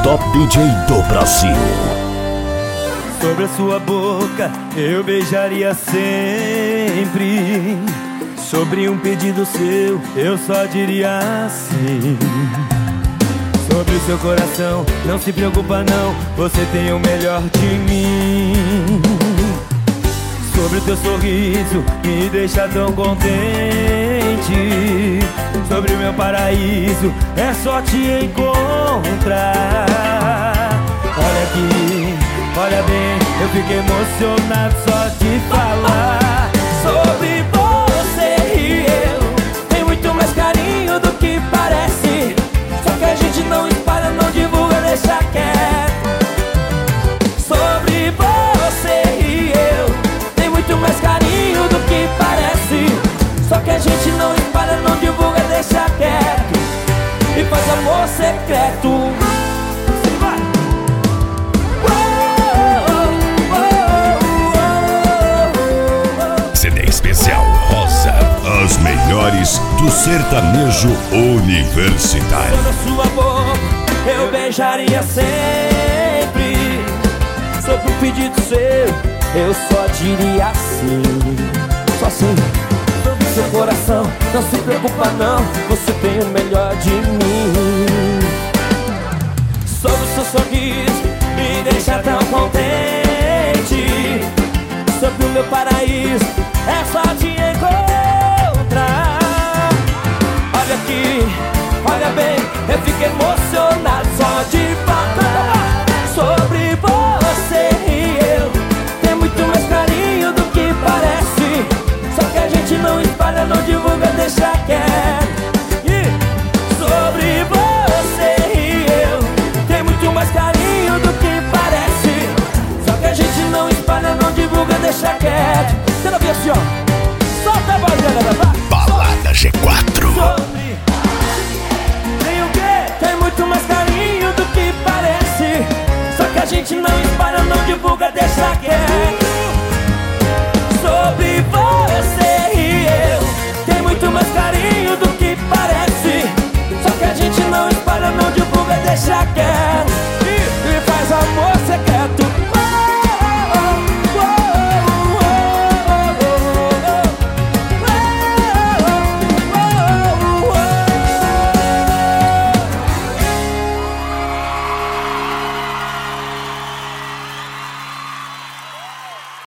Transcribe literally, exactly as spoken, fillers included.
top D J do Brasil. Sobre a sua boca eu beijaria sempre. Sobre um pedido seu eu só diria sim. Sobre o seu coração não se preocupa não, você tem o melhor de mim. Sobre o teu sorriso me deixa tão contente. Sobre o meu paraíso é só te encontrar. Olha aqui, olha bem, eu fico emocionado só de falar sobre você e eu. Tem muito mais carinho do que parece, só que a gente não espalha, não divulga, deixa quieto. Sobre você e eu, tem muito mais carinho do que parece, só que a gente não espalha, não divulga, deixa quieto e faz amor secreto. C D especial Rosa, as melhores do sertanejo universitário. Sobre a sua boca eu beijaria sempre. Sobre um pedido seu eu só diria sim, só sim. Sobre o seu coração não se preocupa não, você tem o melhor de mim. Sobre o seu sorriso me deixa tão contente. Sobre o meu paraíso é só te encontrar. Olha aqui, olha bem, eu fico emocionado só de falar sobre você e eu. Tem muito mais carinho do que parece, só que a gente não espalha, não divulga, deixa quieto. E sobre você e eu, tem muito mais carinho do que parece, só que a gente não espalha, não divulga, deixa quieto. Você não viu assim, ó? Solta a voz, galera, vai! Balada G quatro. Sobre tem o quê? Tem muito mais carinho do que parece, só que a gente não espalha, não divulga, deixa quieto.